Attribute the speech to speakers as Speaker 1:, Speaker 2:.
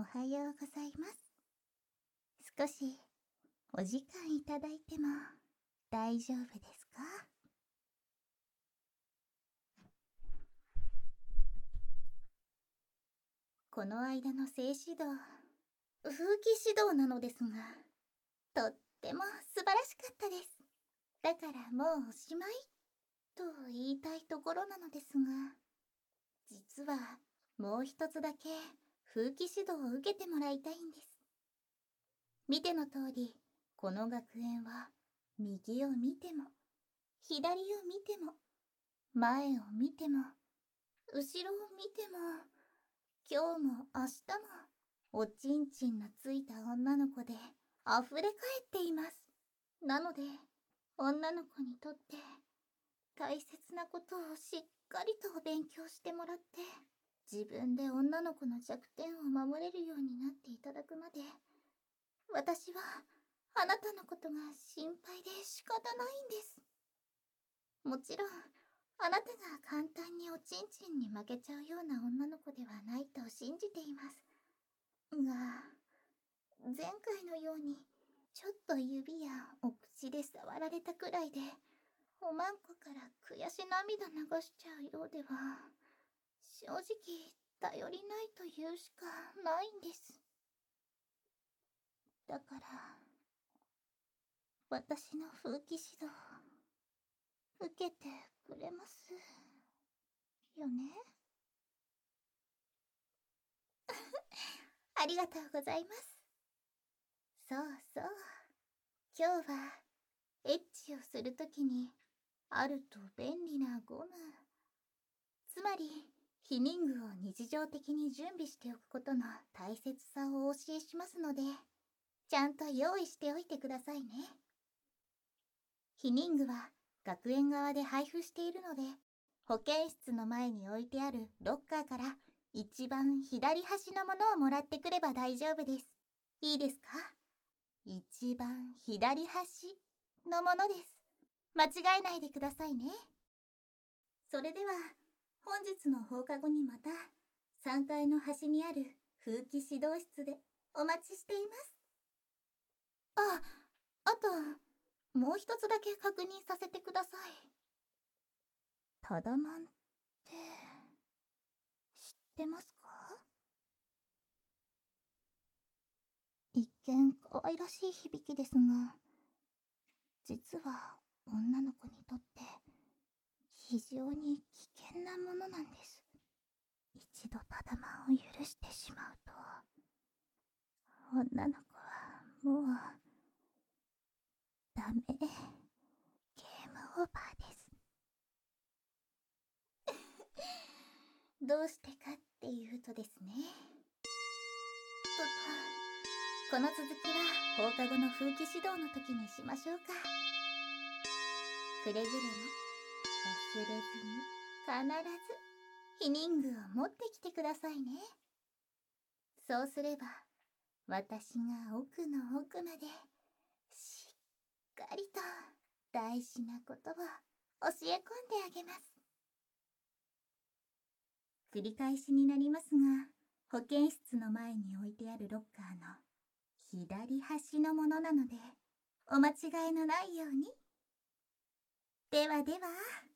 Speaker 1: おはようございます。少しお時間いただいても大丈夫ですか？この間の静止導、風紀指導なのですが、とっても素晴らしかったです。だからもうおしまいと言いたいところなのですが、実はもう一つだけ風紀指導を受けてもらいたいんです。見ての通り、この学園は右を見ても、左を見ても、前を見ても、後ろを見ても、今日も明日も、おちんちんのついた女の子で溢れ返っています。なので、女の子にとって大切なことをしっかりと勉強してもらって、自分で女の子の弱点を守れるようになっていただくまで、私はあなたのことが心配で仕方ないんです。もちろん、あなたが簡単におちんちんに負けちゃうような女の子ではないと信じています。が、前回のように、ちょっと指やお口で触られたくらいで、おまんこから悔し涙流しちゃうようでは、正直頼りないというしかないんです。だから、私の風紀指導、受けてくれますよね？ありがとうございます。そうそう。今日は、エッチをするときに、あると便利なゴム。つまり、避妊具を日常的に準備しておくことの大切さをお教えしますので、ちゃんと用意しておいてくださいね。避妊具は学園側で配布しているので、保健室の前に置いてあるロッカーから一番左端のものをもらってくれば大丈夫です。いいですか？一番左端のものです。間違えないでくださいね。それでは、本日の放課後にまた3階の端にある風紀指導室でお待ちしています。あと、もう一つだけ確認させてください。ただまんって知ってますか？一見可愛らしい響きですが、実は女の子にとって非常に危険なものなんです。一度ただまんを許してしまうと、女の子はもうダメ。ゲームオーバーです。どうしてかっていうとですね。この続きは放課後の風紀指導の時にしましょうか。くれぐれも忘れずに必ず避妊具を持ってきてくださいね。そうすれば私が奥の奥までしっかりと大事なことを教え込んであげます。繰り返しになりますが、保健室の前に置いてあるロッカーの左端のものなので、お間違いのないように。ではでは。